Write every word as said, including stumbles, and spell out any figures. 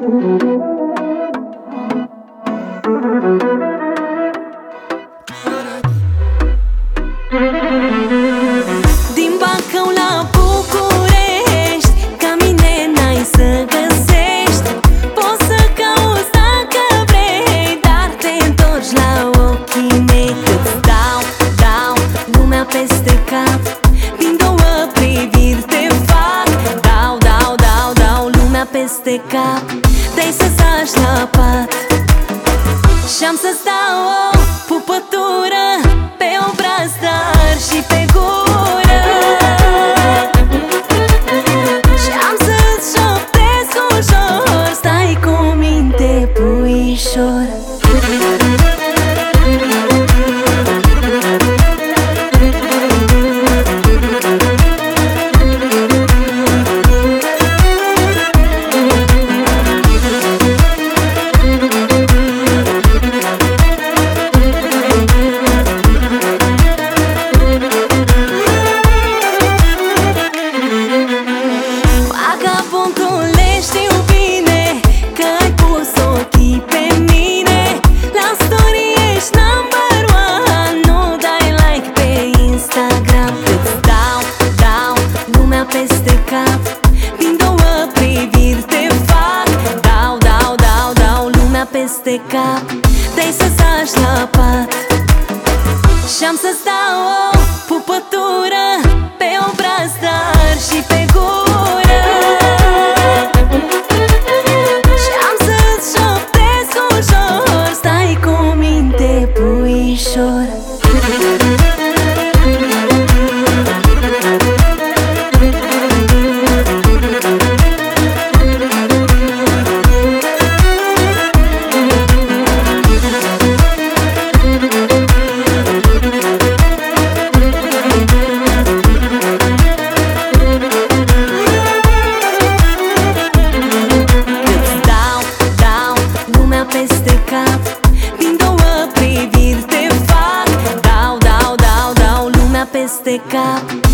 Din Bacău la București, ca mine n-ai să găsești. Poți să cauți dacă vrei, dar te întorci la ochii mei. Că-ți dau, dau lumea peste cap, din două priviri te fac. Dau, dau, dau, dau lumea peste cap, dai să zaci la pat. Și-am să-ți dau o pupătură pe obraz, dar și pe gură. Și-am să-ți șoptesc ușor, stai cu minte, puișor. Peste cap, din două priviri te fac. Dau, dau, dau, dau lumea peste cap, dai să zaci la pat. Și-am să-ți dau o pupătură pe obraz, dar și pe gură. Și-am să-ți șoptesc ușor, stai cu minte, puișor. Peste cap, din două priviri te fac. Dau, dau, dau, dau lumea peste cap.